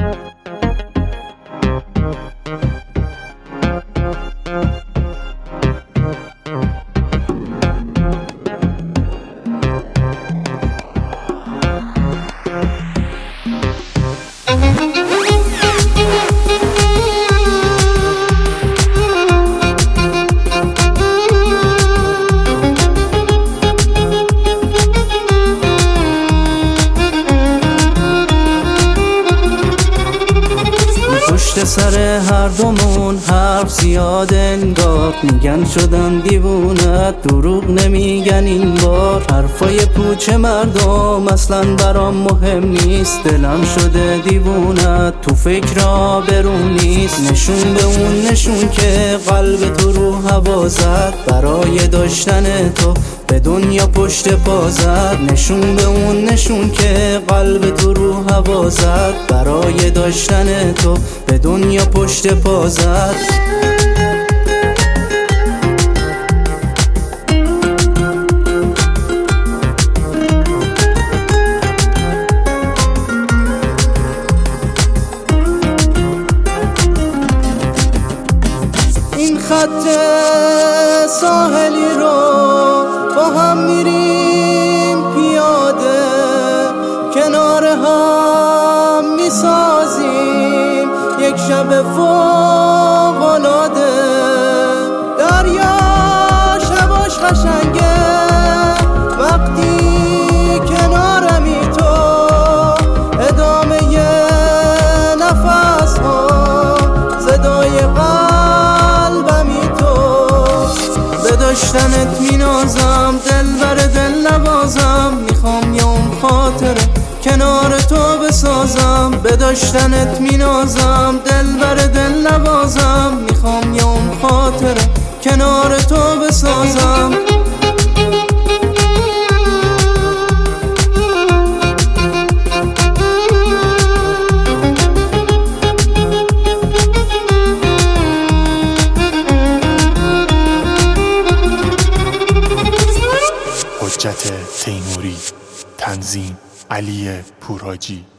پشت سر هر دومون حرف زیاد انگار، میگن شدن دیوونت، دروغ نمیگن این بار. حرفای پوچ مردم اصلا برام مهم نیست، دلم شده دیوونت، تو فکر آبرو نیست. نشون به اون نشون که قلب تو رو هوا زد، برای داشتن تو به دنیا پشت پا زد. نشون به اون نشون که قلب تو رو هوا زد، برای داشتن تو به دنیا پشت پا زد. این خط ساحلی رو با هم میریم پیاده، کنار هم میسازیم یک شب فوق‌العاده. دریا شباش قشنگه وقتی کنارمی تو، ادامه نفس ها صدای قلبمی تو. به داشتنت مینازم دل بر دل نوازم، میخوام یه اون خاطره کنار تو بسازم. به داشتنت مینازم دل بر دل نوازم، میخوام یه اون خاطره کنار تو بسازم. حجت تیموری، تنظیم علی پورحاجی.